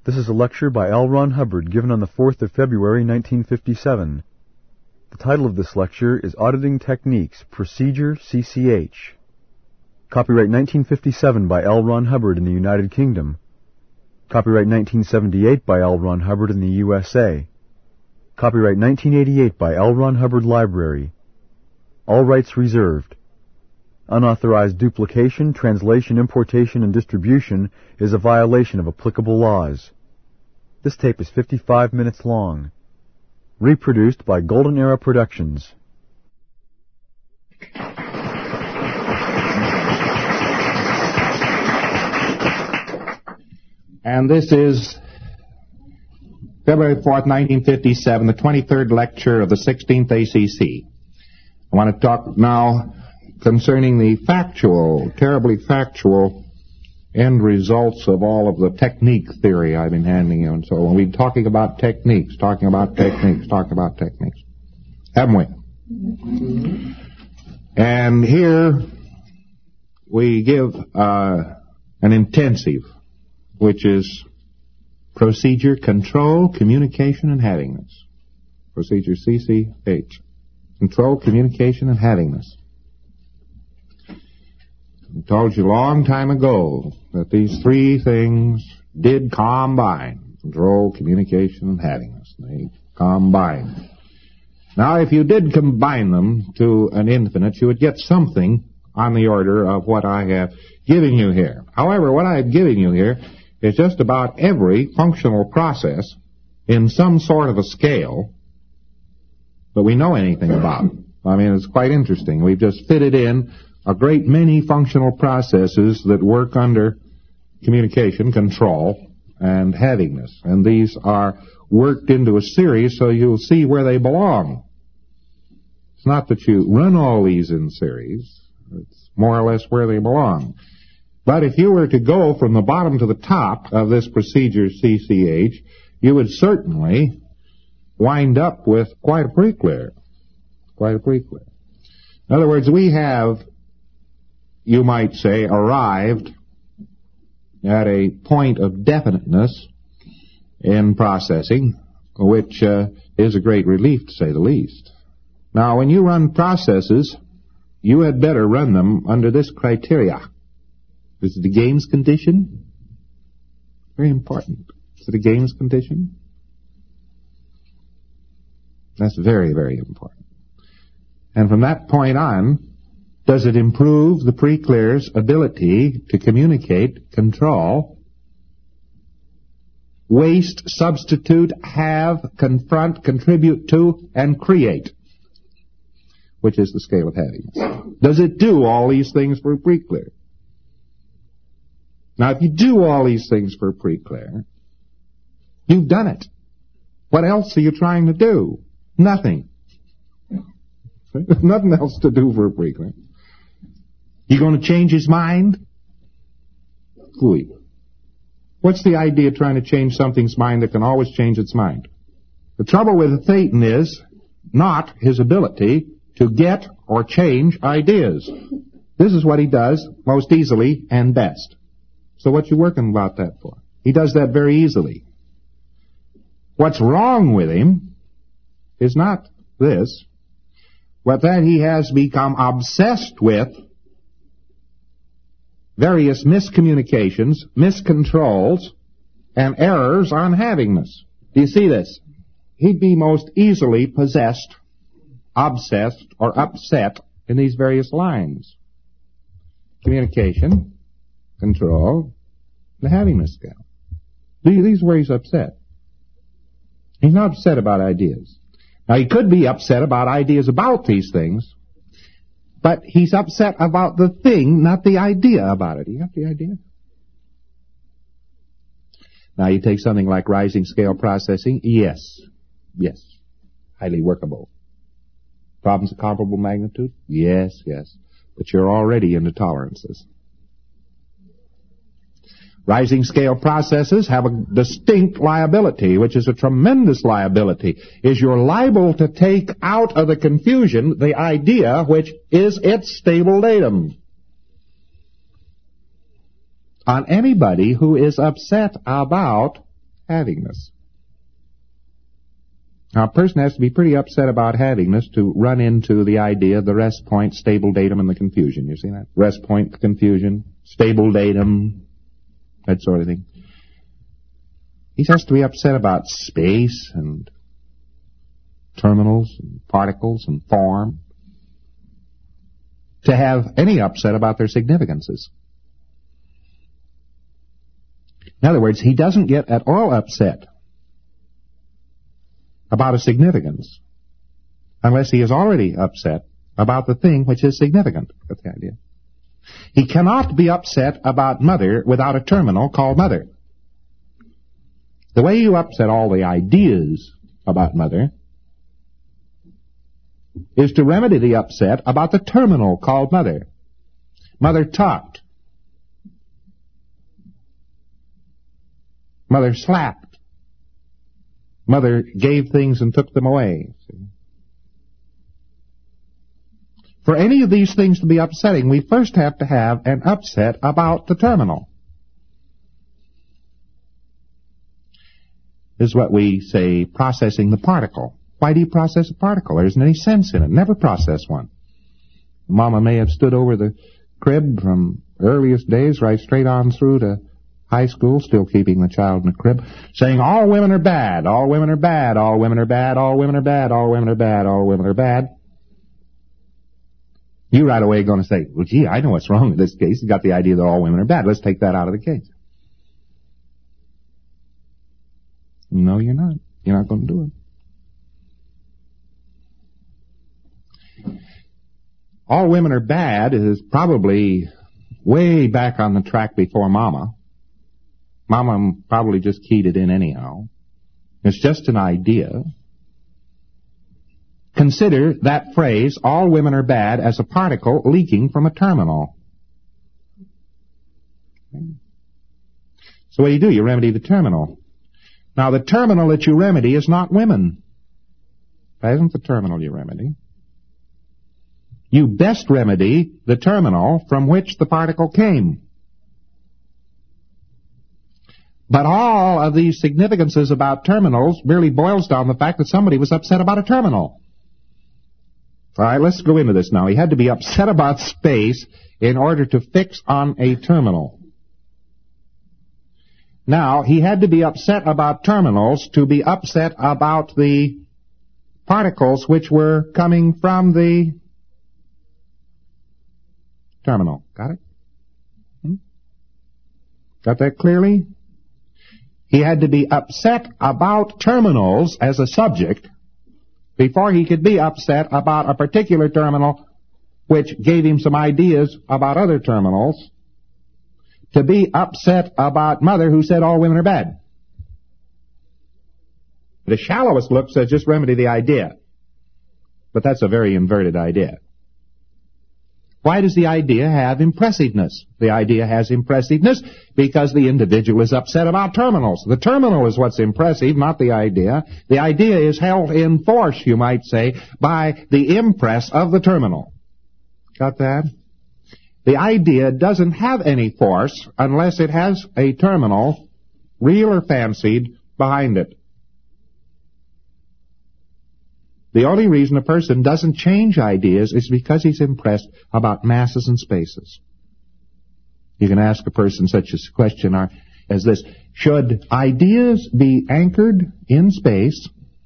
This is a lecture by L. Ron Hubbard given on the 4th of February, 1957. The title of this lecture is Auditing Techniques, Procedure CCH. Copyright 1957 by L. Ron Hubbard in the United Kingdom. Copyright 1978 by L. Ron Hubbard in the USA. Copyright 1988 by L. Ron Hubbard Library. All rights reserved. Unauthorized duplication, translation, importation, and distribution is a violation of applicable laws. This tape is 55 minutes long. Reproduced by Golden Era Productions. And this is February 4th, 1957, the 23rd lecture of the 16th ACC. I want to talk now concerning the factual, terribly factual end results of all of the technique theory I've been handing you. And so we'll be talking about techniques, haven't we? Mm-hmm. And here we give an intensive, which is procedure, control, communication, and havingness. Procedure CCH. Control, communication, and havingness. I told you a long time ago that these three things did combine. Control, communication, and havingness. They combine. Now, if you did combine them to an infinite, you would get something on the order of what I have given you here. However, what I have given you here is just about every functional process in some sort of a scale that we know anything about. I mean, it's quite interesting. We've just fitted in a great many functional processes that work under communication, control, and havingness. And these are worked into a series so you'll see where they belong. It's not that you run all these in series. It's more or less where they belong. But if you were to go from the bottom to the top of this procedure CCH, you would certainly wind up with quite a pre-clear. In other words, we have, you might say, arrived at a point of definiteness in processing, which is a great relief, to say the least. Now, when you run processes, you had better run them under this criteria. Is it a gains condition? Very important. Is it a gains condition? That's very, very important. And from that point on, does it improve the pre-clear's ability to communicate, control, waste, substitute, have, confront, contribute to, and create, which is the scale of havingness? Does it do all these things for pre-clear? Now, if you do all these things for pre-clear, you've done it. What else are you trying to do? Nothing. There's nothing else to do for pre-clear. You going to change his mind? Fooey. What's the idea of trying to change something's mind that can always change its mind? The trouble with Satan is not his ability to get or change ideas. This is what he does most easily and best. So what you working about that for? He does that very easily. What's wrong with him is not this, but that he has become obsessed with various miscommunications, miscontrols, and errors on havingness. Do you see this? He'd be most easily possessed, obsessed, or upset in these various lines. Communication, control, the havingness scale. These are where he's upset. He's not upset about ideas. Now, he could be upset about ideas about these things, but he's upset about the thing, not the idea about it. You got the idea? Now, you take something like rising scale processing. Yes. Highly workable. Problems of comparable magnitude? Yes. But you're already into tolerances. Rising scale processes have a distinct liability, which is a tremendous liability, is you're liable to take out of the confusion the idea which is its stable datum. On anybody who is upset about havingness. Now, a person has to be pretty upset about havingness to run into the idea of the rest point, stable datum, and the confusion. You see that? Rest point, confusion, stable datum, that sort of thing. He has to be upset about space and terminals and particles and form to have any upset about their significances. In other words, he doesn't get at all upset about a significance unless he is already upset about the thing which is significant. That's the idea. He cannot be upset about mother without a terminal called mother. The way you upset all the ideas about mother is to remedy the upset about the terminal called mother. Mother talked. Mother slapped. Mother gave things and took them away. For any of these things to be upsetting, we first have to have an upset about the terminal. This is what we say, processing the particle. Why do you process a particle? There isn't any sense in it. Never process one. Mama may have stood over the crib from earliest days right straight on through to high school, still keeping the child in the crib, saying, all women are bad, all women are bad, all women are bad, all women are bad, all women are bad, all women are bad. You right away are going to say, well, gee, I know what's wrong with this case. He's got the idea that all women are bad. Let's take that out of the case. No, you're not. You're not going to do it. All women are bad is probably way back on the track before Mama. Mama probably just keyed it in anyhow. It's just an idea. Consider that phrase, all women are bad, as a particle leaking from a terminal. So what do? You remedy the terminal. Now, the terminal that you remedy is not women. That isn't the terminal you remedy. You best remedy the terminal from which the particle came. But all of these significances about terminals merely boils down to the fact that somebody was upset about a terminal. All right, let's go into this now. He had to be upset about space in order to fix on a terminal. Now, he had to be upset about terminals to be upset about the particles which were coming from the terminal. Got it? Got that clearly? He had to be upset about terminals as a subject before he could be upset about a particular terminal which gave him some ideas about other terminals, to be upset about Mother who said all women are bad. The shallowest look says just remedy the idea. But that's a very inverted idea. Why does the idea have impressiveness? The idea has impressiveness because the individual is upset about terminals. The terminal is what's impressive, not the idea. The idea is held in force, you might say, by the impress of the terminal. Got that? The idea doesn't have any force unless it has a terminal, real or fancied, behind it. The only reason a person doesn't change ideas is because he's impressed about masses and spaces. You can ask a person such a question as this: should ideas be anchored in space,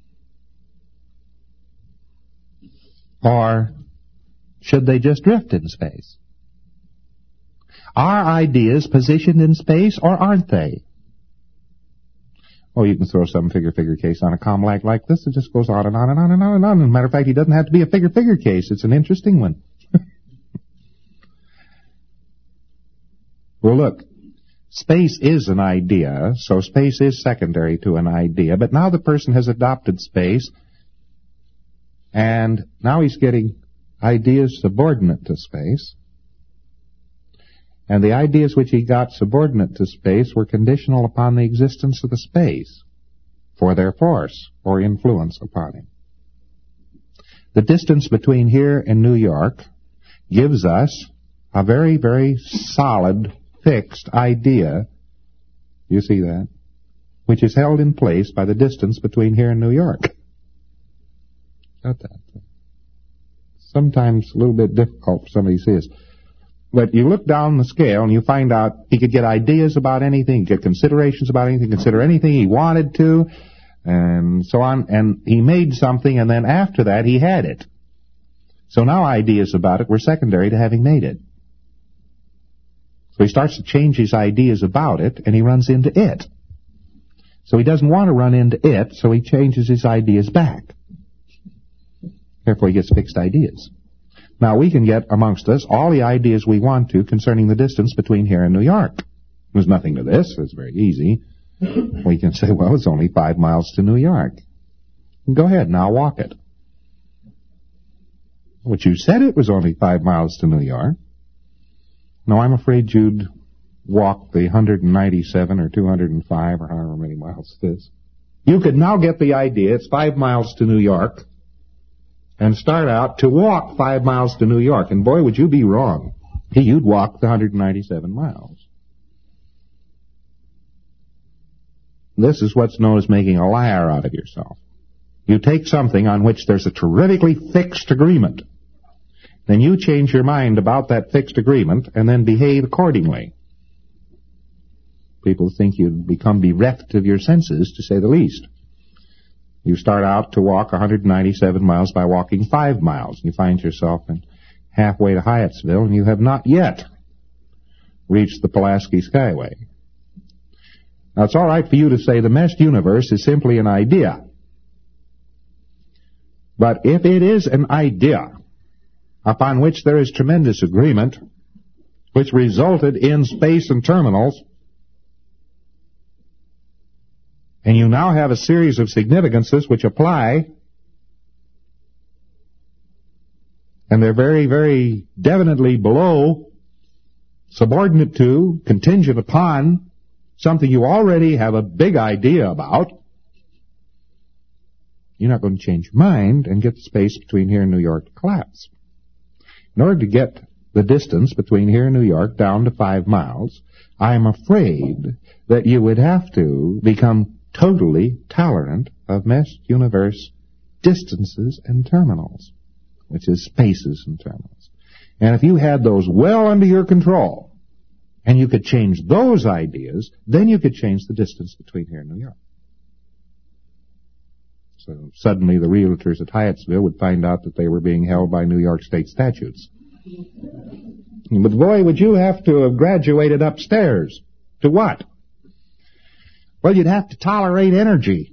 or should they just drift in space? Are ideas positioned in space, or aren't they? Oh, you can throw some figure case on a COMLAC like this. It just goes on and on and on and on and on. As a matter of fact, it doesn't have to be a figure case. It's an interesting one. Well, look, space is an idea, so space is secondary to an idea. But now the person has adopted space, and now he's getting ideas subordinate to space. And the ideas which he got subordinate to space were conditional upon the existence of the space for their force or influence upon him. The distance between here and New York gives us a very, very solid, fixed idea. You see that? which is held in place by the distance between here and New York. Got that? Sometimes a little bit difficult for somebody to see this. But you look down the scale and you find out he could get ideas about anything, get considerations about anything, consider anything he wanted to, and so on. And he made something, and then after that he had it. So now ideas about it were secondary to having made it. So he starts to change his ideas about it, and he runs into it. So he doesn't want to run into it, so he changes his ideas back. Therefore he gets fixed ideas. Now we can get amongst us all the ideas we want to concerning the distance between here and New York. There's nothing to this. It's very easy. We can say, well, it's only 5 miles to New York. Go ahead, now walk it. But you said it was only 5 miles to New York. No, I'm afraid you'd walk the 197 or 205 or however many miles it is. You could now get the idea it's 5 miles to New York and start out to walk 5 miles to New York. And boy, would you be wrong. You'd walk the 197 miles. This is what's known as making a liar out of yourself. You take something on which there's a terrifically fixed agreement. Then you change your mind about that fixed agreement and then behave accordingly. People think you've become bereft of your senses, to say the least. You start out to walk 197 miles by walking 5 miles. You find yourself halfway to Hyattsville, and you have not yet reached the Pulaski Skyway. Now, it's all right for you to say the meshed universe is simply an idea. But if it is an idea upon which there is tremendous agreement, which resulted in space and terminals, and you now have a series of significances which apply, and they're very, very definitely below, subordinate to, contingent upon, something you already have a big idea about, you're not going to change your mind and get the space between here and New York to collapse. In order to get the distance between here and New York down to 5 miles, I'm afraid that you would have to become totally tolerant of meshed universe distances and terminals, which is spaces and terminals. And if you had those well under your control, and you could change those ideas, then you could change the distance between here and New York. So suddenly the realtors at Hyattsville would find out that they were being held by New York state statutes. But boy, would you have to have graduated upstairs. To what? Well, you'd have to tolerate energy.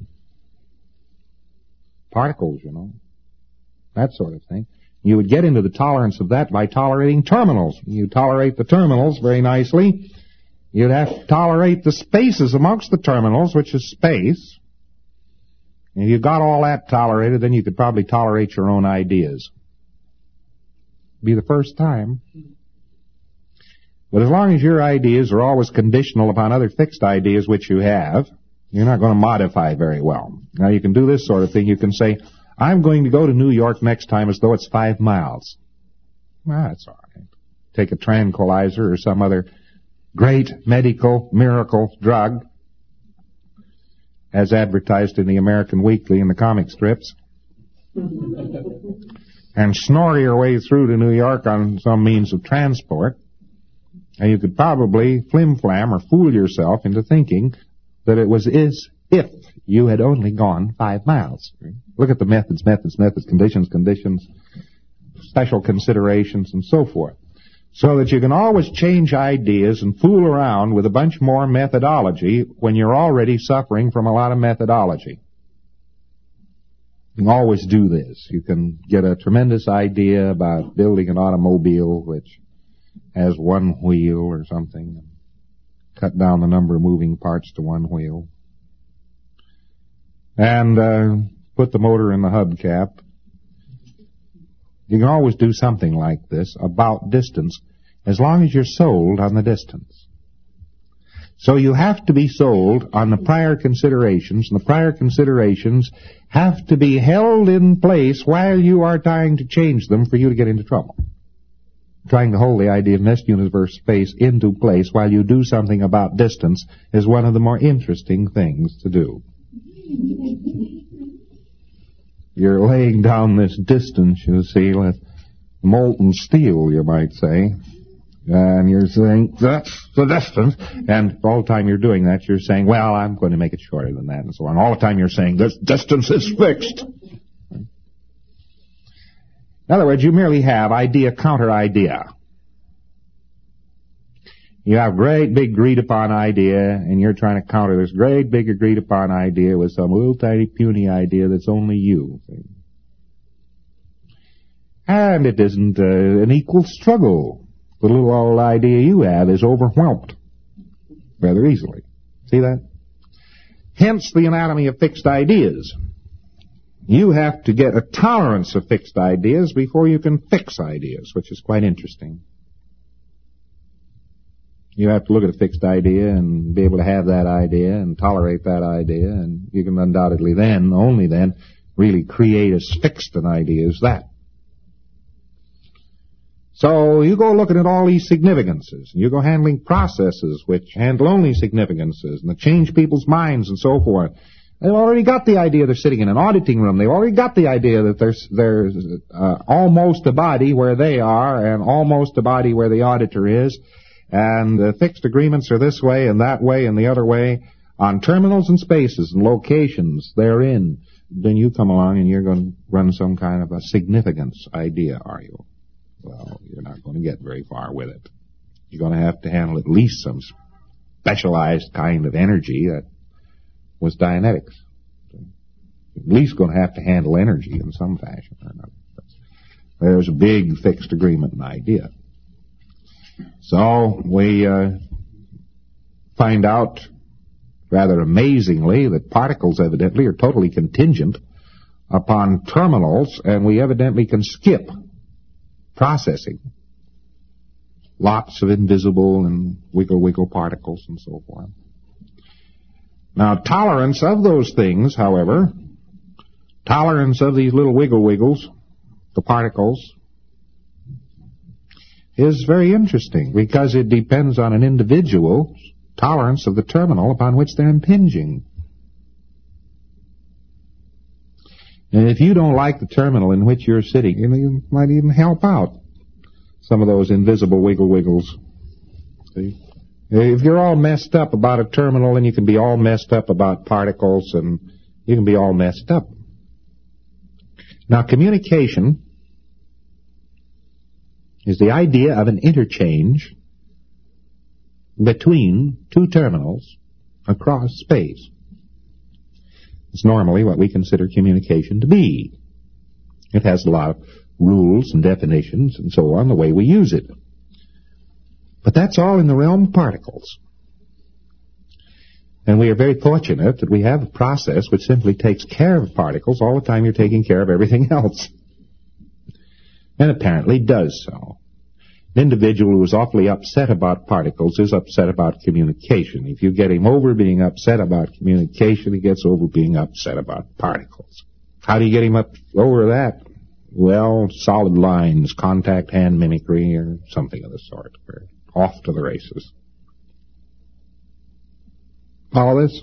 Particles, you know. That sort of thing. You would get into the tolerance of that by tolerating terminals. You tolerate the terminals very nicely. You'd have to tolerate the spaces amongst the terminals, which is space. And if you got all that tolerated, then you could probably tolerate your own ideas. Be the first time. But as long as your ideas are always conditional upon other fixed ideas which you have, you're not going to modify very well. Now you can do this sort of thing. You can say, I'm going to go to New York next time as though it's 5 miles. Well, that's all right. Take a tranquilizer or some other great medical miracle drug, as advertised in the American Weekly and the comic strips, and snore your way through to New York on some means of transport, and you could probably flim-flam or fool yourself into thinking that it was as if you had only gone 5 miles. Look at the methods, conditions, special considerations, and so forth. So that you can always change ideas and fool around with a bunch more methodology when you're already suffering from a lot of methodology. You can always do this. You can get a tremendous idea about building an automobile which has one wheel or something, and cut down the number of moving parts to one wheel, and put the motor in the hubcap. You can always do something like this about distance, as long as you're sold on the distance. So you have to be sold on the prior considerations, and the prior considerations have to be held in place while you are trying to change them for you to get into trouble. trying to hold the idea of nest universe space into place while you do something about distance is one of the more interesting things to do. You're laying down this distance, you see, with molten steel, you might say. And you're saying, that's the distance. And all the time you're doing that, you're saying, well, I'm going to make it shorter than that, and so on. All the time you're saying, this distance is fixed. In other words, you merely have idea counter idea. You have great big agreed upon idea, and you're trying to counter this great big agreed upon idea with some little tiny puny idea that's only you. And it isn't an equal struggle. The little old idea you have is overwhelmed rather easily. See that? Hence the anatomy of fixed ideas. You have to get a tolerance of fixed ideas before you can fix ideas, which is quite interesting. You have to look at a fixed idea and be able to have that idea and tolerate that idea, and you can undoubtedly then, only then, really create as fixed an idea as that. So you go looking at all these significances, and you go handling processes which handle only significances, and that change people's minds and so forth. They've already got the idea they're sitting in an auditing room. They've already got the idea that there's almost a body where they are and almost a body where the auditor is, and the fixed agreements are this way and that way and the other way on terminals and spaces and locations they're in. Then you come along and you're going to run some kind of a significance idea, are you? Well, you're not going to get very far with it. You're going to have to handle at least some specialized kind of energy that was Dianetics. At least going to have to handle energy in some fashion or another. There's a big fixed agreement and idea. So we find out rather amazingly that particles evidently are totally contingent upon terminals, and we evidently can skip processing. Lots of invisible and wiggle particles and so forth. Now, tolerance of those things, however, tolerance of these little wiggles, the particles, is very interesting because it depends on an individual's tolerance of the terminal upon which they're impinging. And if you don't like the terminal in which you're sitting, you might even help out some of those invisible wiggles. See? If you're all messed up about a terminal, then you can be all messed up about particles, and you can be all messed up. Now, communication is the idea of an interchange between two terminals across space. It's normally what we consider communication to be. It has a lot of rules and definitions and so on, the way we use it. But that's all in the realm of particles. And we are very fortunate that we have a process which simply takes care of particles all the time you're taking care of everything else. And apparently does so. An individual who is awfully upset about particles is upset about communication. If you get him over being upset about communication, he gets over being upset about particles. How do you get him over that? Well, solid lines, contact hand mimicry, or something of the sort. We're off to the races. Follow this?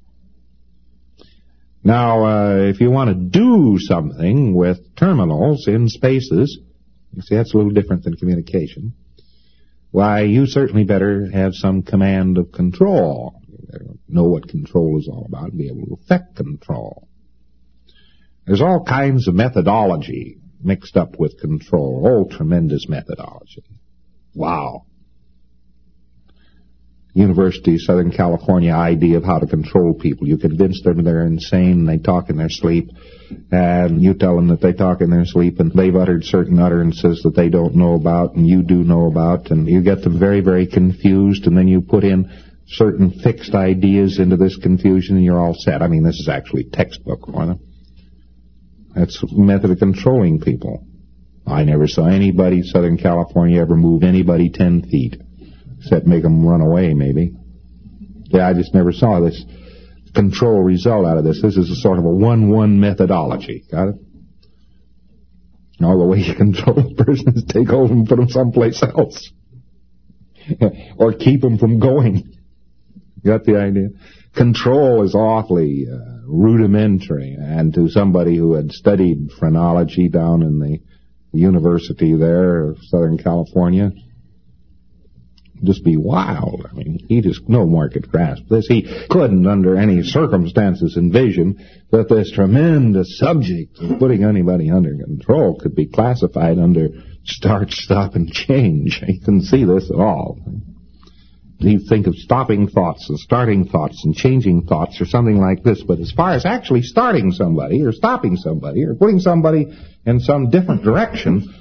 Now, if you want to do something with terminals in spaces, you see, that's a little different than communication. Why, you certainly better have some command of control. You better know what control is all about and be able to effect control. There's all kinds of methodology mixed up with control. Oh, tremendous methodology. Wow. University of Southern California idea of how to control people. You convince them they're insane and they talk in their sleep, and you tell them that they talk in their sleep and they've uttered certain utterances that they don't know about and you do know about, and you get them very, very confused, and then you put in certain fixed ideas into this confusion and you're all set. I mean, this is actually textbook for them. That's a method of controlling people. I never saw anybody in Southern California ever move anybody 10 feet. Except make them run away, maybe. Yeah, I just never saw this control result out of this. This is a sort of a 1-1 methodology. Got it? All the way you control a person is take hold of them and put them someplace else. Or keep them from going. Got the idea? Control is awfully rudimentary, and to somebody who had studied phrenology down in the university there of Southern California, just be wild. I mean, he just no more could grasp this. He couldn't, under any circumstances, envision that this tremendous subject of putting anybody under control could be classified under start, stop, and change. He couldn't see this at all. He'd think of stopping thoughts and starting thoughts and changing thoughts or something like this, but as far as actually starting somebody or stopping somebody or putting somebody in some different direction,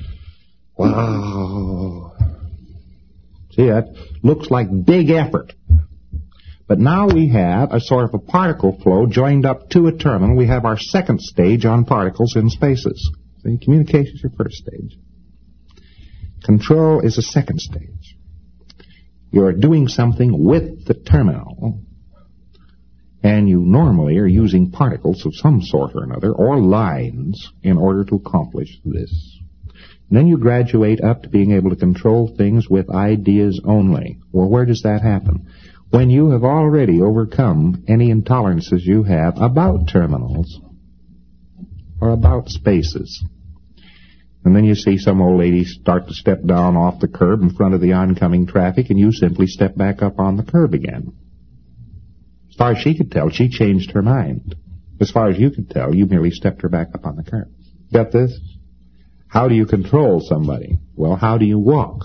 wow. See, that looks like big effort. But now we have a sort of a particle flow joined up to a terminal. We have our second stage on particles in spaces. See, communication is your first stage. Control is a second stage. You're doing something with the terminal, and you normally are using particles of some sort or another, or lines, in order to accomplish this. And then you graduate up to being able to control things with ideas only. Well, where does that happen? When you have already overcome any intolerances you have about terminals or about spaces. And then you see some old lady start to step down off the curb in front of the oncoming traffic, and you simply step back up on the curb again. As far as she could tell, she changed her mind. As far as you could tell, you merely stepped her back up on the curb. Got this? How do you control somebody? Well, how do you walk?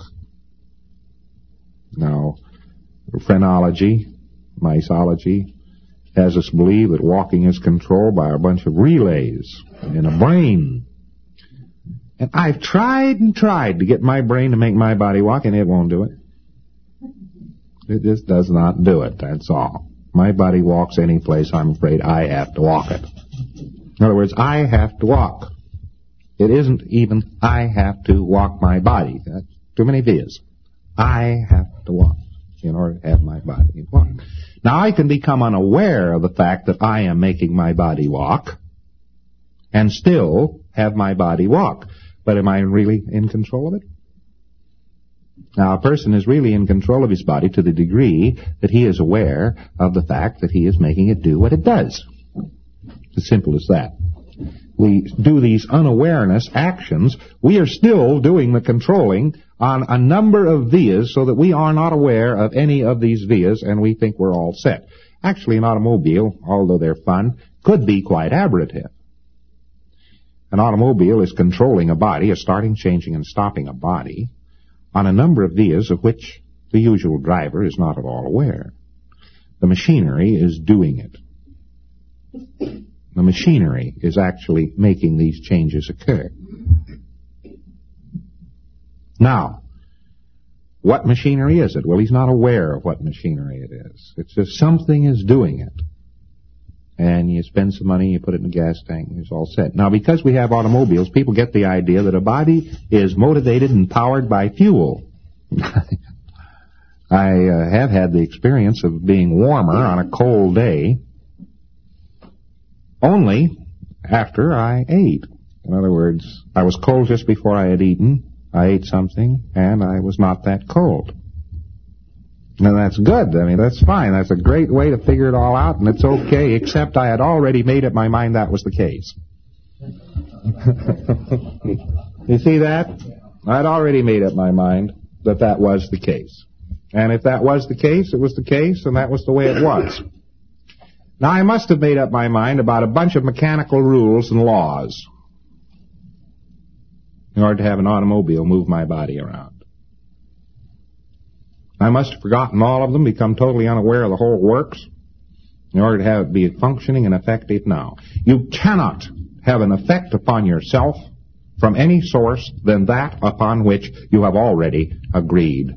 Now, phrenology, mysology, has us believe that walking is controlled by a bunch of relays in a brain. And I've tried and tried to get my brain to make my body walk, and it won't do it. It just does not do it, that's all. My body walks any place, I'm afraid I have to walk it. In other words, I have to walk. It isn't even I have to walk my body. That's too many V's. I have to walk in order to have my body walk. Now, I can become unaware of the fact that I am making my body walk and still have my body walk. But am I really in control of it? Now, a person is really in control of his body to the degree that he is aware of the fact that he is making it do what it does. It's as simple as that. We do these unawareness actions. We are still doing the controlling on a number of vias so that we are not aware of any of these vias, and we think we're all set. Actually, an automobile, although they're fun, could be quite aberrative. An automobile is controlling a body, is starting, changing, and stopping a body on a number of vias of which the usual driver is not at all aware. The machinery is doing it. The machinery is actually making these changes occur. Now, what machinery is it? Well, he's not aware of what machinery it is. It's just something is doing it. And you spend some money, you put it in a gas tank, and it's all set. Now, because we have automobiles, people get the idea that a body is motivated and powered by fuel. I have had the experience of being warmer on a cold day only after I ate. In other words, I was cold just before I had eaten. I ate something, and I was not that cold. And that's good. I mean, that's fine. That's a great way to figure it all out, and it's okay, except I had already made up my mind that was the case. You see that? I'd already made up my mind that that was the case. And if that was the case, it was the case, and that was the way it was. Now, I must have made up my mind about a bunch of mechanical rules and laws in order to have an automobile move my body around. I must have forgotten all of them, become totally unaware of the whole works, in order to have it be functioning and effective now. You cannot have an effect upon yourself from any source than that upon which you have already agreed.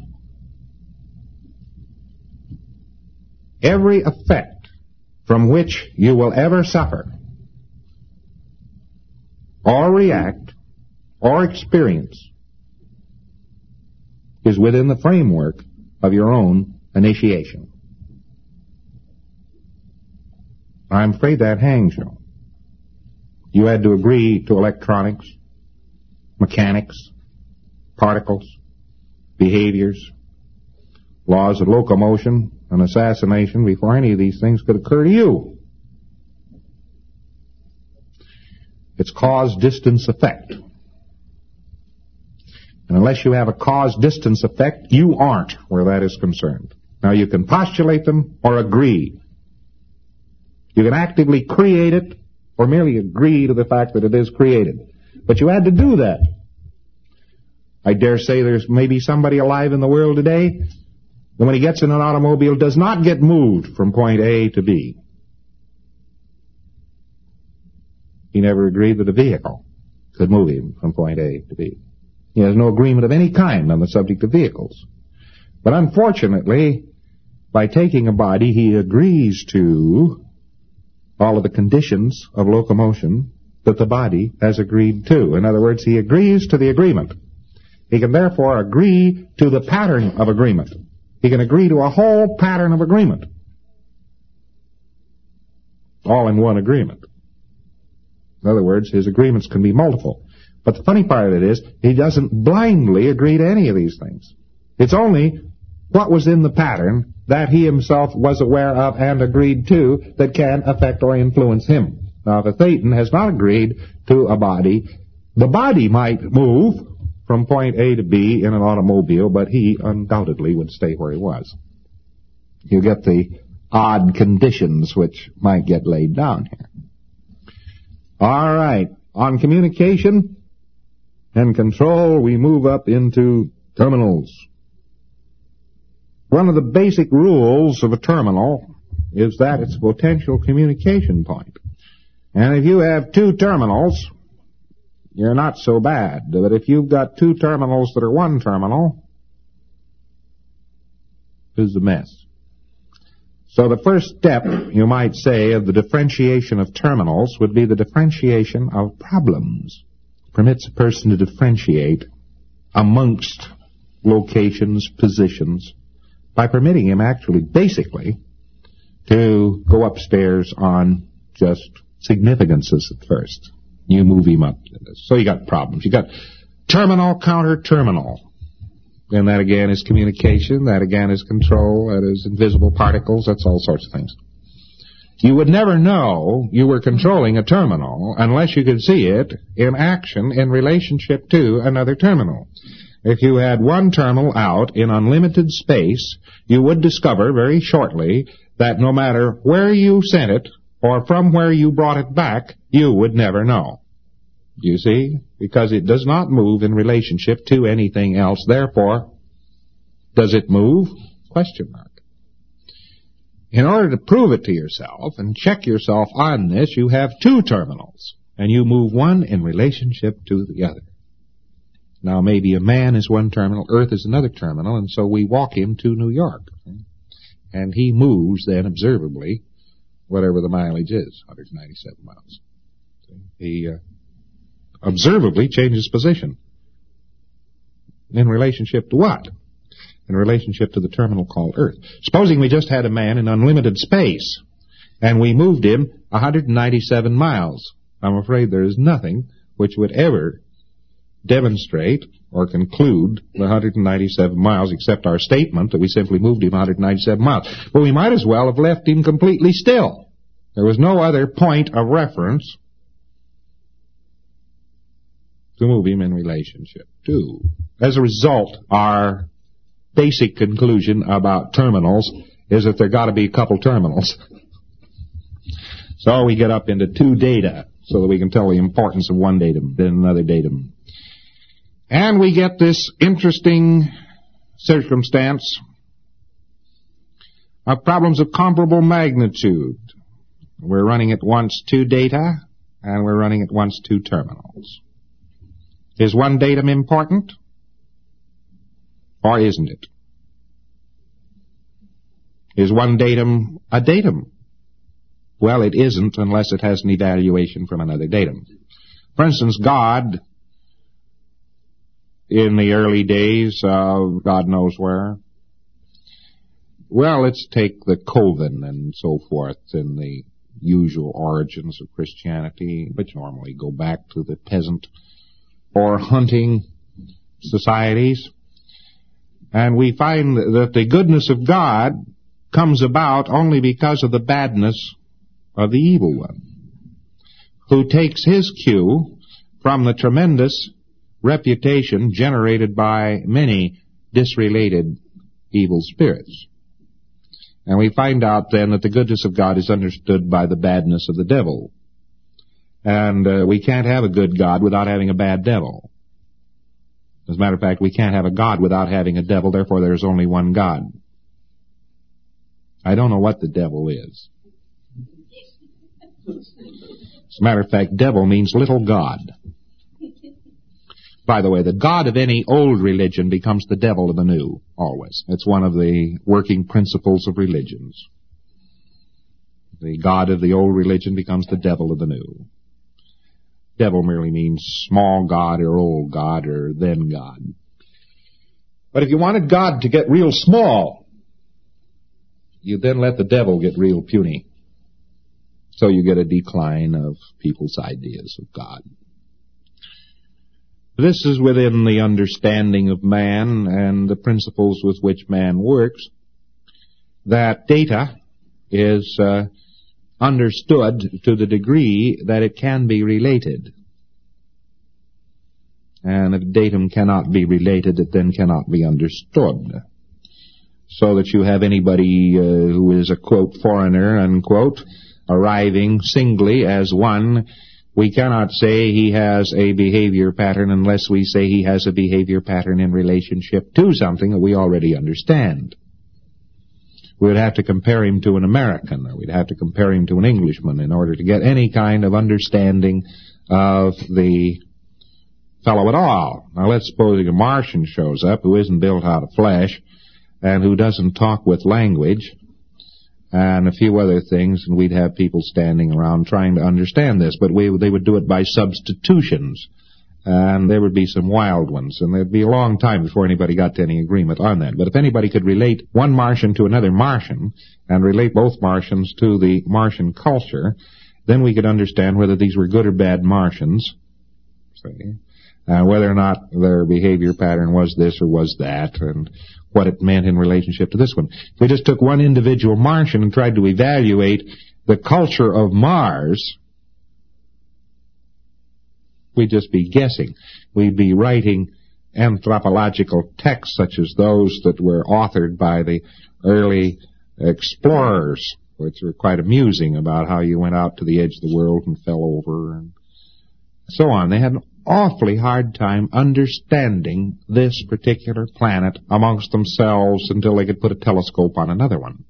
Every effect from which you will ever suffer, or react, or experience, is within the framework of your own initiation. I'm afraid that hangs you. You had to agree to electronics, mechanics, particles, behaviors, laws of locomotion and assassination before any of these things could occur to you. It's cause-distance effect. And unless you have a cause-distance effect, you aren't where that is concerned. Now, you can postulate them or agree. You can actively create it or merely agree to the fact that it is created. But you had to do that. I dare say there's maybe somebody alive in the world today that when he gets in an automobile does not get moved from point A to B. He never agreed that a vehicle could move him from point A to B. He has no agreement of any kind on the subject of vehicles. But unfortunately, by taking a body, he agrees to all of the conditions of locomotion that the body has agreed to. In other words, he agrees to the agreement. He can therefore agree to the pattern of agreement. He can agree to a whole pattern of agreement. All in one agreement. In other words, his agreements can be multiple. But the funny part of it is, he doesn't blindly agree to any of these things. It's only what was in the pattern that he himself was aware of and agreed to that can affect or influence him. Now, if a Thetan has not agreed to a body, the body might move from point A to B in an automobile, but he undoubtedly would stay where he was. You get the odd conditions which might get laid down here. All right. On communication and control, we move up into terminals. One of the basic rules of a terminal is that it's a potential communication point. And if you have two terminals, you're not so bad. But if you've got two terminals that are one terminal, it's a mess. So the first step, you might say, of the differentiation of terminals would be the differentiation of problems. Permits a person to differentiate amongst locations, positions, by permitting him actually, basically, to go upstairs on just significances at first. You move him up. So you got problems. You got terminal, counter, terminal. And that again is communication. That again is control. That is invisible particles. That's all sorts of things. You would never know you were controlling a terminal unless you could see it in action in relationship to another terminal. If you had one terminal out in unlimited space, you would discover very shortly that no matter where you sent it or from where you brought it back, you would never know. You see? Because it does not move in relationship to anything else. Therefore, does it move? Question mark. In order to prove it to yourself and check yourself on this, you have two terminals, and you move one in relationship to the other. Now, maybe a man is one terminal, Earth is another terminal, and so we walk him to New York. And he moves then observably, whatever the mileage is, 197 miles. He observably changes position. In relationship to what? In relationship to the terminal called Earth. Supposing we just had a man in unlimited space, and we moved him 197 miles. I'm afraid there is nothing which would ever demonstrate or conclude the 197 miles except our statement that we simply moved him 197 miles. But we might as well have left him completely still. There was no other point of reference to move him in relationship to. As a result, our basic conclusion about terminals is that there got to be a couple terminals. So we get up into two data so that we can tell the importance of one datum, then another datum. And we get this interesting circumstance of problems of comparable magnitude. We're running at once two data, and we're running at once two terminals. Is one datum important, or isn't it? Is one datum a datum? Well, it isn't unless it has an evaluation from another datum. For instance, God, in the early days of God knows where, well, let's take the Coven and so forth and the usual origins of Christianity, which normally go back to the peasant or hunting societies. And we find that the goodness of God comes about only because of the badness of the evil one, who takes his cue from the tremendous reputation generated by many disrelated evil spirits. And we find out then that the goodness of God is understood by the badness of the devil. And we can't have a good God without having a bad devil. As a matter of fact, we can't have a God without having a devil, therefore there's only one God. I don't know what the devil is. As a matter of fact, devil means little God. By the way, the God of any old religion becomes the devil of the new, always. It's one of the working principles of religions. The God of the old religion becomes the devil of the new. Devil merely means small God or old God or then God. But if you wanted God to get real small, you then let the devil get real puny. So you get a decline of people's ideas of God. This is within the understanding of man and the principles with which man works, that data is understood to the degree that it can be related. And if datum cannot be related, it then cannot be understood. So that you have anybody who is a, quote, foreigner, unquote, arriving singly as one, we cannot say he has a behavior pattern unless we say he has a behavior pattern in relationship to something that we already understand. We would have to compare him to an American, or we'd have to compare him to an Englishman in order to get any kind of understanding of the fellow at all. Now let's suppose a Martian shows up who isn't built out of flesh and who doesn't talk with language and a few other things, and we'd have people standing around trying to understand this, but they would do it by substitutions. And there would be some wild ones, and there'd be a long time before anybody got to any agreement on that. But if anybody could relate one Martian to another Martian, and relate both Martians to the Martian culture, then we could understand whether these were good or bad Martians, whether or not their behavior pattern was this or was that, and what it meant in relationship to this one. If we just took one individual Martian and tried to evaluate the culture of Mars, we'd just be guessing. We'd be writing anthropological texts such as those that were authored by the early explorers, which were quite amusing, about how you went out to the edge of the world and fell over and so on. They had an awfully hard time understanding this particular planet amongst themselves until they could put a telescope on another one.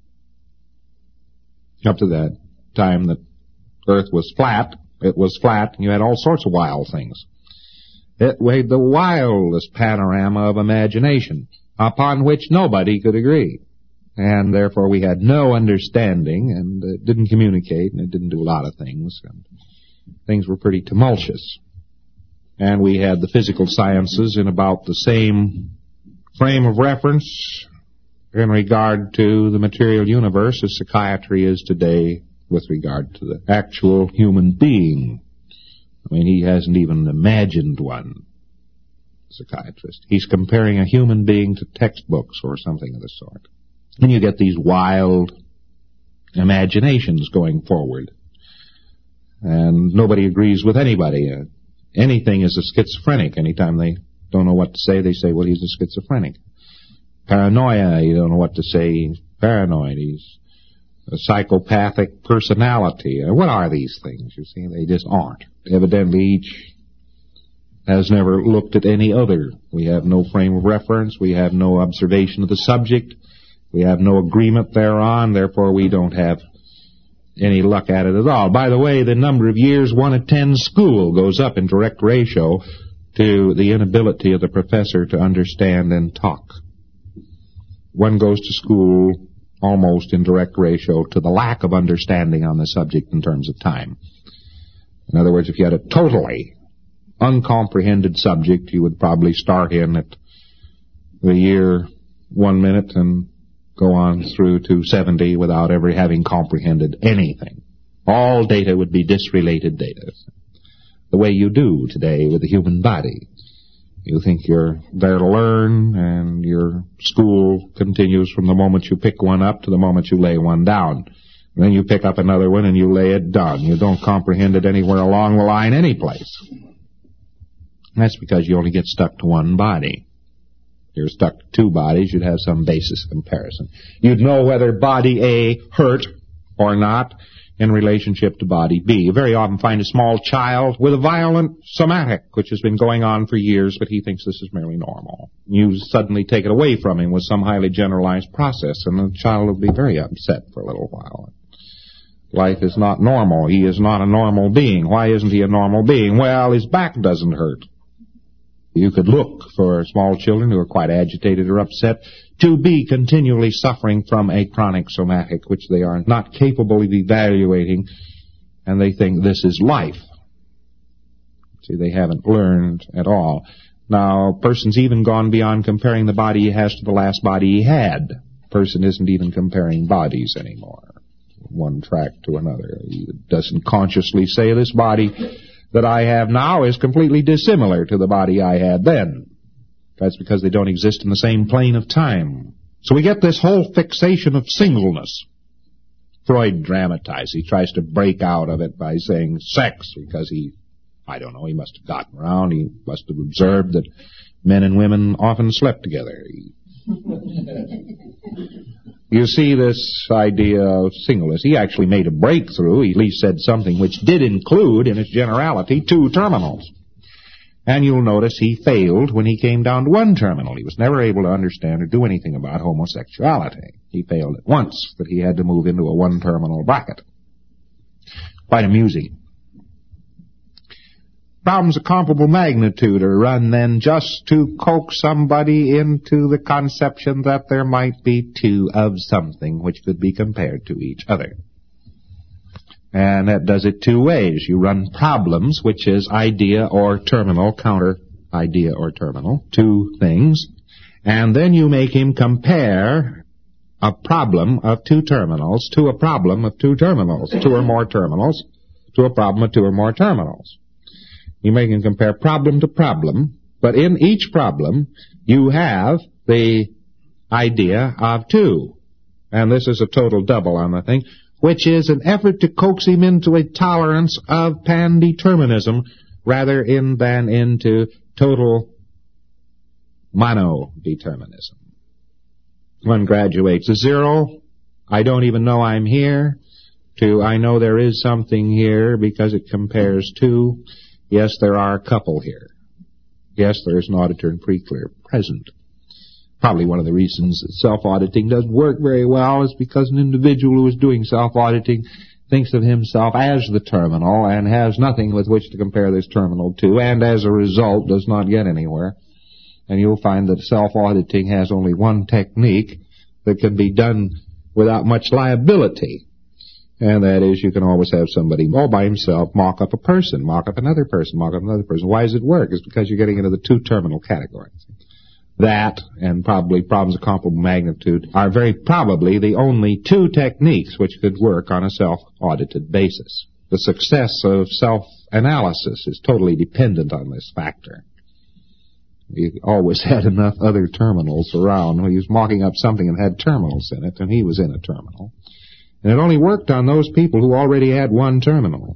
Up to that time that Earth was flat, it was flat, and you had all sorts of wild things. It made the wildest panorama of imagination, upon which nobody could agree. And therefore we had no understanding, and it didn't communicate, and it didn't do a lot of things, and things were pretty tumultuous. And we had the physical sciences in about the same frame of reference in regard to the material universe as psychiatry is today with regard to the actual human being. I mean, he hasn't even imagined one, psychiatrist. He's comparing a human being to textbooks or something of the sort. And you get these wild imaginations going forward. And nobody agrees with anybody. Anything is a schizophrenic. Anytime they don't know what to say, they say, well, he's a schizophrenic. Paranoia, you don't know what to say, he's paranoid. He's a psychopathic personality. What are these things? You see, they just aren't. Evidently, each has never looked at any other. We have no frame of reference. We have no observation of the subject. We have no agreement thereon. Therefore, we don't have any luck at it at all. By the way, the number of years one attends school goes up in direct ratio to the inability of the professor to understand and talk. One goes to school almost in direct ratio to the lack of understanding on the subject in terms of time. In other words, if you had a totally uncomprehended subject, you would probably start in at the year 1 minute and go on through to 70 without ever having comprehended anything. All data would be disrelated data, the way you do today with the human body. You think you're there to learn, and your school continues from the moment you pick one up to the moment you lay one down. And then you pick up another one and you lay it down. You don't comprehend it anywhere along the line anyplace. That's because you only get stuck to one body. If you're stuck to two bodies, you'd have some basis of comparison. You'd know whether body A hurt or not in relationship to body B. You very often find a small child with a violent somatic, which has been going on for years, but he thinks this is merely normal. You suddenly take it away from him with some highly generalized process, and the child will be very upset for a little while. Life is not normal. He is not a normal being. Why isn't he a normal being? Well, his back doesn't hurt. You could look for small children who are quite agitated or upset to be continually suffering from a chronic somatic, which they are not capable of evaluating, and they think this is life. See, they haven't learned at all. Now, a person's even gone beyond comparing the body he has to the last body he had. A person isn't even comparing bodies anymore, one track to another. He doesn't consciously say this body that I have now is completely dissimilar to the body I had then. That's because they don't exist in the same plane of time. So we get this whole fixation of singleness. Freud dramatizes. He tries to break out of it by saying sex, because he must have gotten around. He must have observed that men and women often slept together. You see this idea of singleness. He actually made a breakthrough. He at least said something which did include, in its generality, two terminals. And you'll notice he failed when he came down to one terminal. He was never able to understand or do anything about homosexuality. He failed at once, that he had to move into a one-terminal bracket. Quite amusing. Problems of comparable magnitude are run then just to coax somebody into the conception that there might be two of something which could be compared to each other. And that does it two ways. You run problems, which is idea or terminal, counter idea or terminal, two things, and then you make him compare a problem of two terminals to a problem of two terminals, two or more terminals, to a problem of two or more terminals. You make him compare problem to problem, but in each problem you have the idea of two. And this is a total double on the thing, which is an effort to coax him into a tolerance of pandeterminism rather than into total monodeterminism. One graduates a zero, I don't even know I'm here, to I know there is something here because it compares two. Yes, there are a couple here. Yes, there is an auditor and preclear present. Probably one of the reasons that self-auditing doesn't work very well is because an individual who is doing self-auditing thinks of himself as the terminal and has nothing with which to compare this terminal to, and as a result does not get anywhere. And you'll find that self-auditing has only one technique that can be done without much liability. And that is, you can always have somebody all by himself mock up a person, mock up another person, mock up another person. Why does it work? It's because you're getting into the two terminal categories. That, and probably problems of comparable magnitude, are very probably the only two techniques which could work on a self-audited basis. The success of self-analysis is totally dependent on this factor. He always had enough other terminals around. He was mocking up something and had terminals in it, and he was in a terminal. And it only worked on those people who already had one terminal.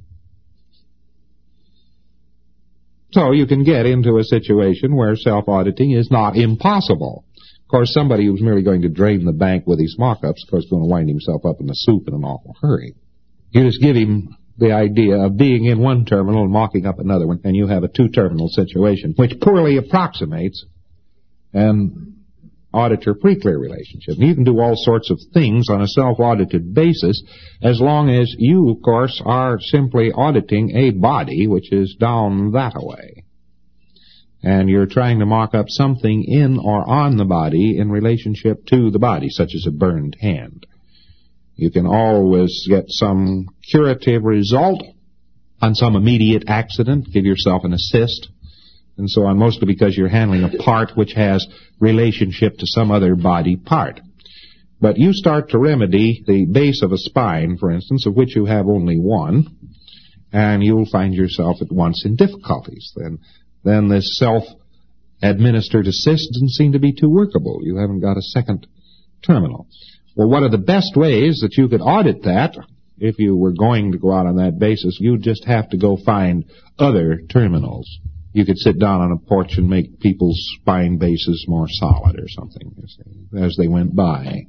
So you can get into a situation where self-auditing is not impossible. Of course, somebody who's merely going to drain the bank with his mock-ups, of course, is going to wind himself up in the soup in an awful hurry. You just give him the idea of being in one terminal and mocking up another one, and you have a two-terminal situation, which poorly approximates an auditor-preclear relationship. You can do all sorts of things on a self-audited basis as long as you, of course, are simply auditing a body which is down that way. And you're trying to mock up something in or on the body in relationship to the body, such as a burned hand. You can always get some curative result on some immediate accident, give yourself an assist, and so on, mostly because you're handling a part which has relationship to some other body part. But you start to remedy the base of a spine, for instance, of which you have only one, and you'll find yourself at once in difficulties. Then this administer to cysts doesn't seem to be too workable. You haven't got a second terminal. Well, one of the best ways that you could audit that, if you were going to go out on that basis, you'd just have to go find other terminals. You could sit down on a porch and make people's spine bases more solid or something, you see, as they went by.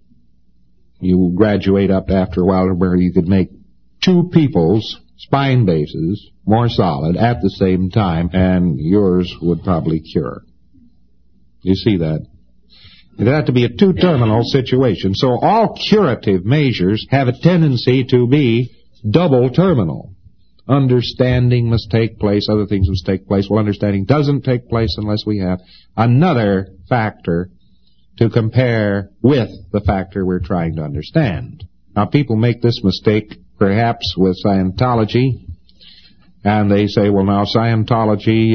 You graduate up after a while where you could make two people's spine bases more solid at the same time, and yours would probably cure. You see that? It had to be a two-terminal situation, so all curative measures have a tendency to be double-terminal. Understanding must take place, other things must take place. Well, understanding doesn't take place unless we have another factor to compare with the factor we're trying to understand. Now, people make this mistake, perhaps, with Scientology, and they say, well, now, Scientology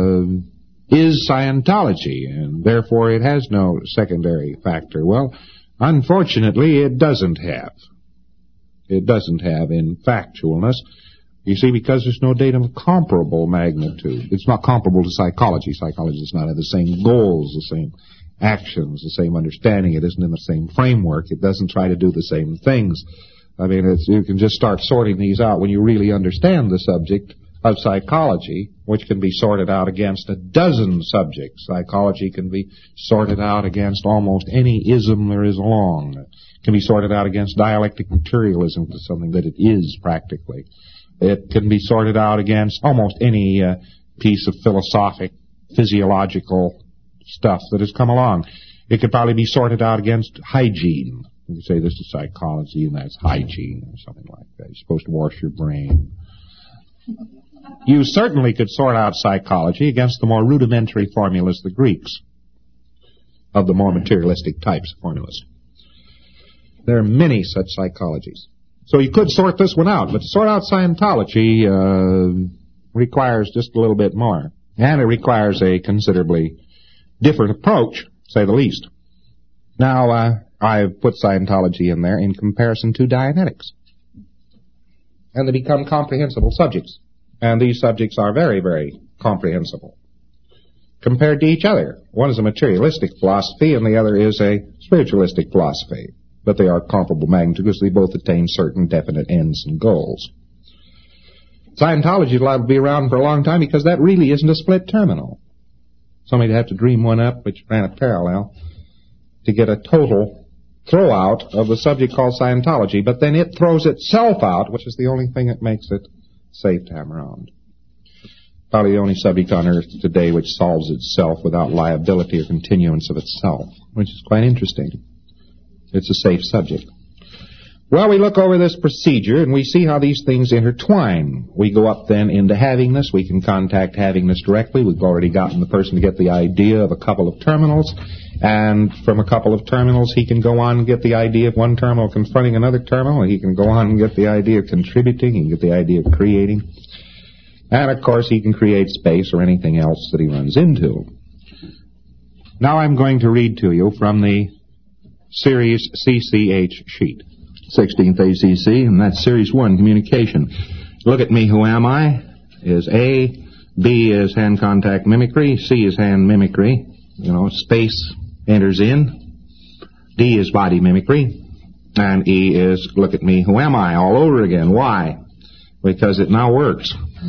is Scientology, and therefore it has no secondary factor. Well, unfortunately, it doesn't have. It doesn't have in factualness. You see, because there's no data of comparable magnitude. It's not comparable to psychology. Psychology does not have the same goals, the same actions, the same understanding. It isn't in the same framework. It doesn't try to do the same things. I mean, you can just start sorting these out when you really understand the subject of psychology, which can be sorted out against a dozen subjects. Psychology can be sorted out against almost any ism there is along. It can be sorted out against dialectic materialism, which is something that it is practically. It can be sorted out against almost any piece of philosophic, physiological stuff that has come along. It could probably be sorted out against hygiene. You could say this is psychology and that's hygiene or something like that. You're supposed to wash your brain. You certainly could sort out psychology against the more rudimentary formulas of the Greeks, of the more materialistic types of formulas. There are many such psychologies. So you could sort this one out, but to sort out Scientology requires just a little bit more. And it requires a considerably different approach, to say the least. Now, I've put Scientology in there in comparison to Dianetics. And they become comprehensible subjects. And these subjects are very, very comprehensible compared to each other. One is a materialistic philosophy and the other is a spiritualistic philosophy. But they are comparable magnitude because they both attain certain definite ends and goals. Scientology is liable to be around for a long time because that really isn't a split terminal. Somebody would have to dream one up which ran a parallel to get a total throw-out of the subject called Scientology, but then it throws itself out, which is the only thing that makes it safe to have around. Probably the only subject on earth today which solves itself without liability or continuance of itself, which is quite interesting. It's a safe subject. Well, we look over this procedure and we see how these things intertwine. We go up then into havingness. We can contact havingness directly. We've already gotten the person to get the idea of a couple of terminals. And from a couple of terminals, he can go on and get the idea of one terminal confronting another terminal. And he can go on and get the idea of contributing. He can get the idea of creating. And, of course, he can create space or anything else that he runs into. Now I'm going to read to you from the Series CCH sheet. 16th ACC, and that's Series 1, Communication. Look at me, who am I? Is A. B is hand contact mimicry. C is hand mimicry. Space enters in. D is body mimicry. And E is look at me, who am I? All over again. Why? Because it now works.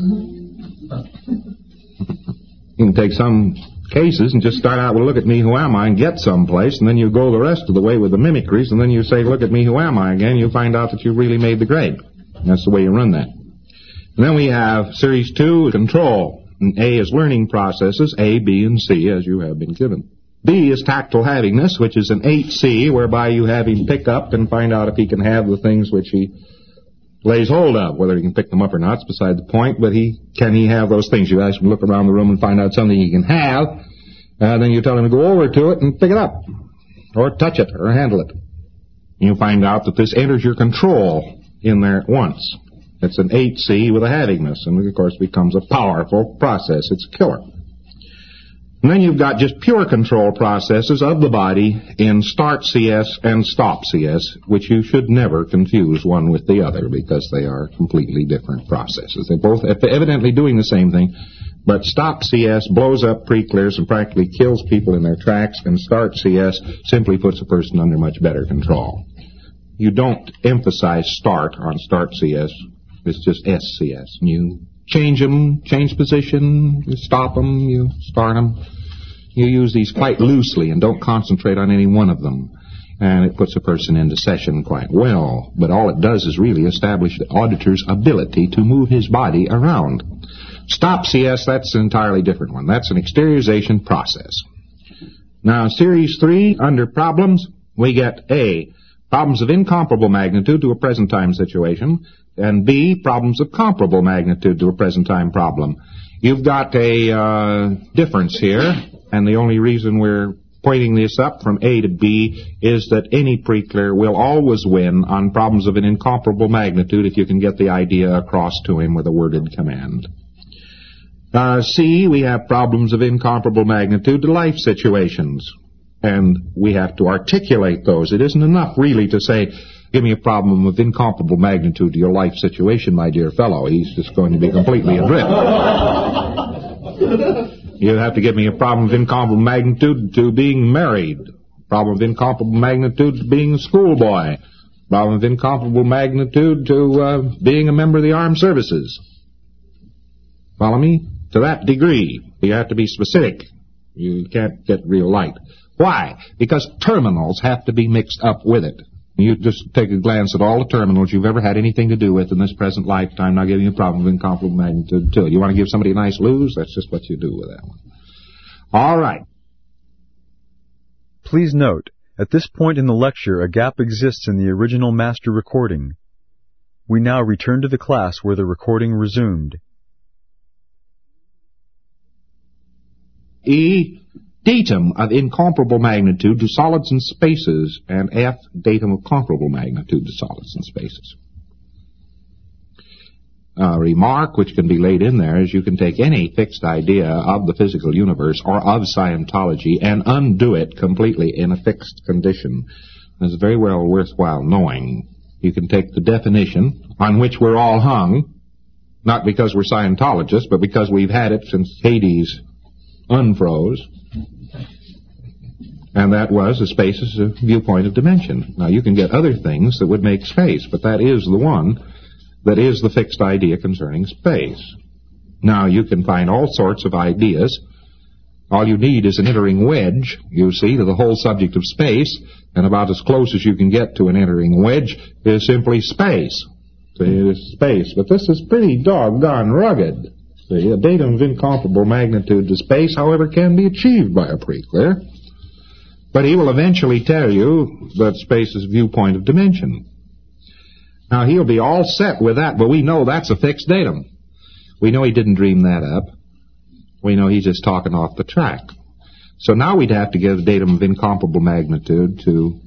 You can take some cases and just start out with look at me, who am I, and get someplace, and then you go the rest of the way with the mimicries, and then you say look at me, who am I again, you find out that you really made the grade. That's the way you run that. And then we have Series 2, Control. And A is learning processes, A, B, and C, as you have been given. B is tactile havingness, which is an 8C, whereby you have him pick up and find out if he can have the things which he lays hold of. Whether he can pick them up or not is beside the point, but can he have those things? You ask him to look around the room and find out something he can have, and then you tell him to go over to it and pick it up, or touch it, or handle it. And you find out that this enters your control in there at once. It's an 8C with a havingness, and of course becomes a powerful process. It's a killer. And then you've got just pure control processes of the body in start CS and stop CS, which you should never confuse one with the other because they are completely different processes. They're both evidently doing the same thing, But stop CS blows up pre-clears and practically kills people in their tracks, and start CS simply puts a person under much better control. You don't emphasize start on start CS. It's just SCS. You change them, change position, you stop them, you start them. You use these quite loosely and don't concentrate on any one of them. And it puts a person into session quite well. But all it does is really establish the auditor's ability to move his body around. Stop CS, that's an entirely different one. That's an exteriorization process. Now, Series 3, under problems, we get A, problems of incomparable magnitude to a present time situation, and B, problems of comparable magnitude to a present time problem. You've got a difference here, and the only reason we're pointing this up from A to B is that any pre-clear will always win on problems of an incomparable magnitude if you can get the idea across to him with a worded command. C, we have problems of incomparable magnitude to life situations, and we have to articulate those. It isn't enough really to say, give me a problem of incomparable magnitude to your life situation, my dear fellow. He's just going to be completely adrift. You have to give me a problem of incomparable magnitude to being married, problem of incomparable magnitude to being a schoolboy, problem of incomparable magnitude to being a member of the armed services. Follow me? To that degree, you have to be specific. You can't get real light. Why? Because terminals have to be mixed up with it. You just take a glance at all the terminals you've ever had anything to do with in this present lifetime. Now giving you a problem of incomparable magnitude to it. You want to give somebody a nice lose? That's just what you do with that one. All right. Please note, at this point in the lecture, a gap exists in the original master recording. We now return to the class where the recording resumed. E, datum of incomparable magnitude to solids and spaces, and F, datum of comparable magnitude to solids and spaces. A remark which can be laid in there is you can take any fixed idea of the physical universe or of Scientology and undo it completely in a fixed condition. It's very well worthwhile knowing. You can take the definition on which we're all hung, not because we're Scientologists, but because we've had it since Hades unfroze, and that was a space as a viewpoint of dimension. Now, you can get other things that would make space, but that is the one that is the fixed idea concerning space. Now, you can find all sorts of ideas. All you need is an entering wedge, you see, to the whole subject of space, and about as close as you can get to an entering wedge is simply space. See, it is space, but this is pretty doggone rugged. See, a datum of incomparable magnitude to space, however, can be achieved by a pre-clear. But he will eventually tell you that space is a viewpoint of dimension. Now, he'll be all set with that, but we know that's a fixed datum. We know he didn't dream that up. We know he's just talking off the track. So now we'd have to give a datum of incomparable magnitude to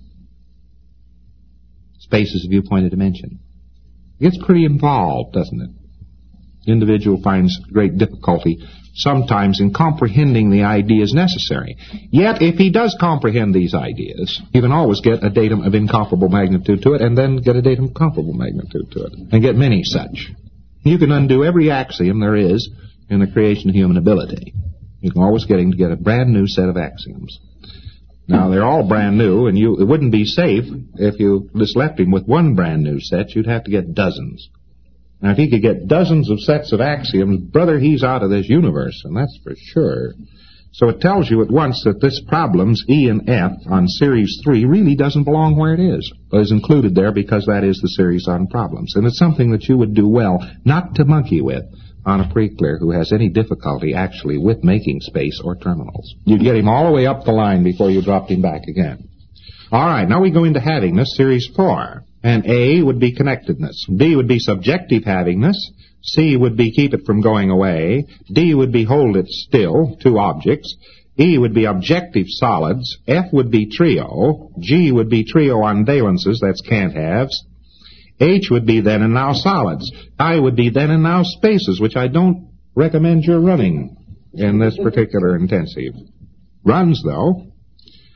space as a viewpoint of dimension. It gets pretty involved, doesn't it? The individual finds great difficulty sometimes in comprehending the ideas necessary. Yet, if he does comprehend these ideas, he can always get a datum of incomparable magnitude to it, and then get a datum of comparable magnitude to it, and get many such. You can undo every axiom there is in the creation of human ability. You can always get him to get a brand new set of axioms. Now, they're all brand new, and it wouldn't be safe if you just left him with one brand new set. You'd have to get dozens. Now, if he could get dozens of sets of axioms, brother, he's out of this universe, and that's for sure. So it tells you at once that this problems, E and F, on Series 3 really doesn't belong where it is. But is included there because that is the series on problems. And it's something that you would do well not to monkey with on a pre-clear who has any difficulty actually with making space or terminals. You'd get him all the way up the line before you dropped him back again. All right, now we go into havingness, Series 4. And A would be connectedness. B would be subjective havingness. C would be keep it from going away. D would be hold it still, two objects. E would be objective solids. F would be trio. G would be trio on valences, that's can't-haves. H would be then and now solids. I would be then and now spaces, which I don't recommend you're running in this particular intensive. Runs, though.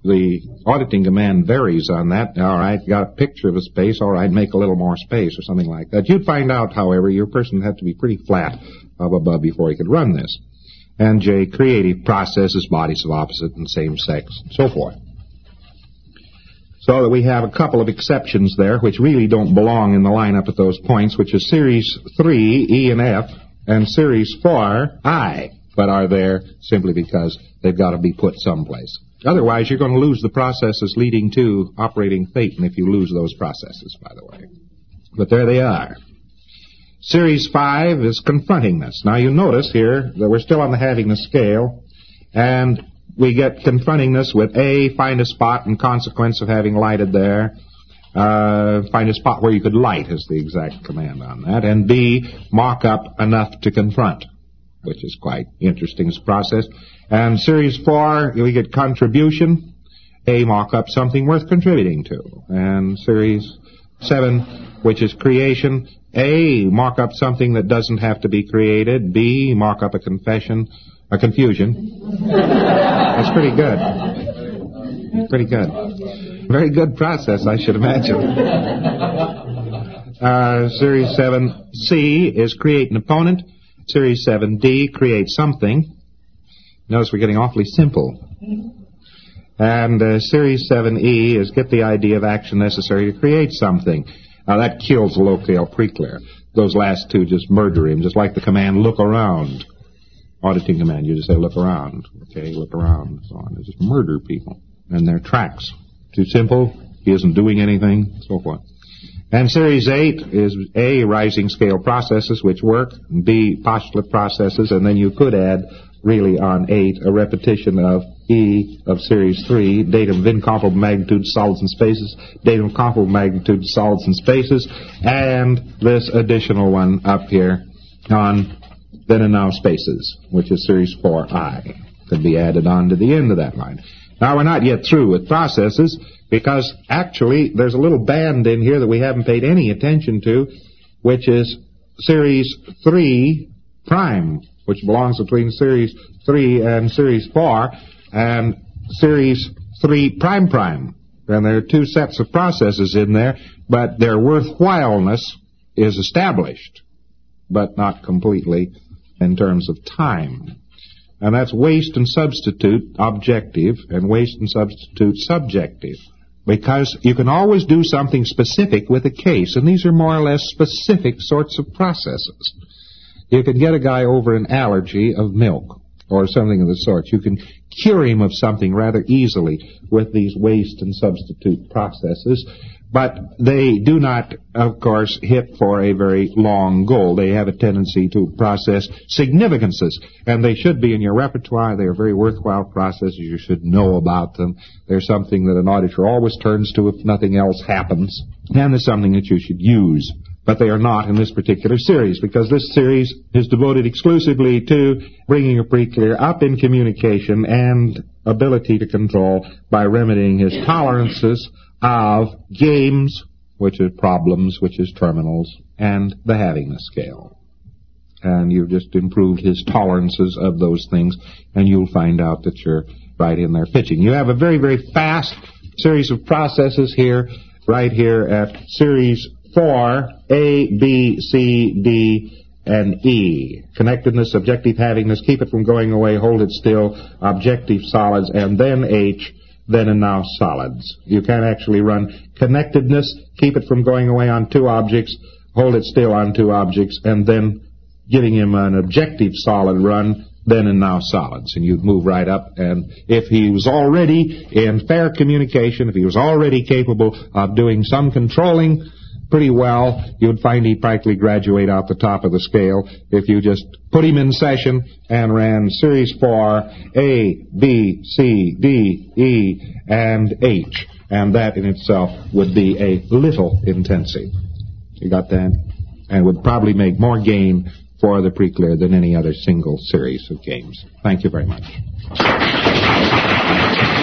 the auditing command varies on that. All right, got a picture of a space. All right, make a little more space or something like that. You'd find out, however, your person had to be pretty flat up above before he could run this. And J, creative processes, bodies of opposite and same sex, and so forth. So that we have a couple of exceptions there, which really don't belong in the lineup at those points, which is Series 3, E and F, and Series 4, I, but are there simply because they've got to be put someplace. Otherwise, you're going to lose the processes leading to operating Phaeton if you lose those processes, by the way. But there they are. Series 5 is confrontingness. Now, you notice here that we're still on the havingness scale, and we get confrontingness with A, find a spot in consequence of having lighted there. Find a spot where you could light is the exact command on that. And B, mock up enough to confront, which is quite interesting as a process. And Series 4, we get contribution. A, mock up something worth contributing to. And Series 7, which is creation. A, mock up something that doesn't have to be created. B, mock up a confusion. That's pretty good. Pretty good. Very good process, I should imagine. Series 7C is create an opponent. Series 7D, create something. Notice we're getting awfully simple. And Series 7E is get the idea of action necessary to create something. Now that kills the locale preclear. Those last two just murder him, just like the command look around. Auditing command, you just say look around. Okay, look around, and so on. They just murder people and their tracks. Too simple, he isn't doing anything, and so forth. And Series 8 is A, rising scale processes which work, B, postulate processes, and then you could add, really on 8, a repetition of E of Series 3, datum of incomparable magnitude, solids and spaces, datum of comparable magnitude, solids and spaces, and this additional one up here on then and now spaces, which is Series 4I, could be added on to the end of that line. Now, we're not yet through with processes, because actually there's a little band in here that we haven't paid any attention to, which is Series 3 prime, which belongs between Series 3 and Series 4, and Series 3 prime prime. And there are two sets of processes in there, but their worthwhileness is established, but not completely in terms of time. And that's waste and substitute objective and waste and substitute subjective. Because you can always do something specific with a case, and these are more or less specific sorts of processes. You can get a guy over an allergy of milk or something of the sort. You can cure him of something rather easily with these waste and substitute processes. But they do not, of course, hit for a very long goal. They have a tendency to process significances, and they should be in your repertoire. They are very worthwhile processes. You should know about them. They're something that an auditor always turns to if nothing else happens, and they're something that you should use. But they are not in this particular series, because this series is devoted exclusively to bringing a pre-clear up in communication and ability to control by remedying his tolerances of games, which is problems, which is terminals, and the havingness scale. And you've just improved his tolerances of those things, and you'll find out that you're right in there pitching. You have a very, very fast series of processes here, right here at Series 4, A, B, C, D, and E. Connectedness, objective havingness, keep it from going away, hold it still, objective solids, and then H, then and now solids. You can actually run connectedness, keep it from going away on two objects, hold it still on two objects, and then giving him an objective solid run, then and now solids. And you'd move right up, and if he was already in fair communication, if he was already capable of doing some controlling pretty well, you'd find he'd practically graduate out the top of the scale if you just put him in session and ran Series 4, A, B, C, D, E, and H. And that in itself would be a little intensive. You got that? And would probably make more gain for the pre-clear than any other single series of games. Thank you very much.